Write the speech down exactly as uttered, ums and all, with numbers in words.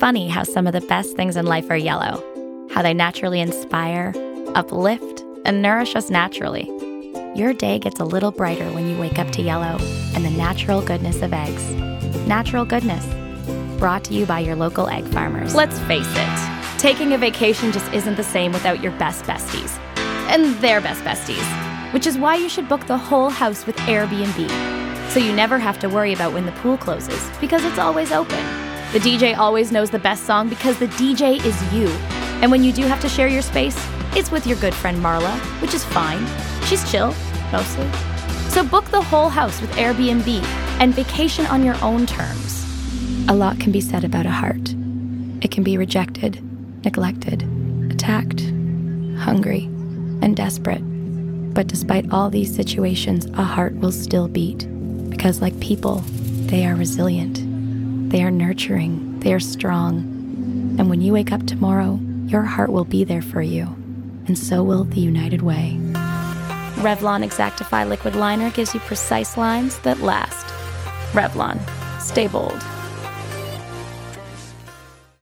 funny how some of the best things in life are yellow, how they naturally inspire, uplift, and nourish us naturally. Your day gets a little brighter when you wake up to yellow and the natural goodness of eggs. Natural goodness. Brought to you by your local egg farmers. Let's face it, taking a vacation just isn't the same without your best besties. And their best besties. Which is why you should book the whole house with Airbnb. So you never have to worry about when the pool closes, because it's always open. The D J always knows the best song because the D J is you. And when you do have to share your space, it's with your good friend Marla, which is fine. She's chill, mostly. So book the whole house with Airbnb and vacation on your own terms. A lot can be said about a heart. It can be rejected, neglected, attacked, hungry, and desperate. But despite all these situations, a heart will still beat. Because like people, they are resilient. They are nurturing. They are strong. And when you wake up tomorrow, your heart will be there for you. And so will the United Way. Revlon Exactify Liquid Liner gives you precise lines that last. Revlon. Stay bold.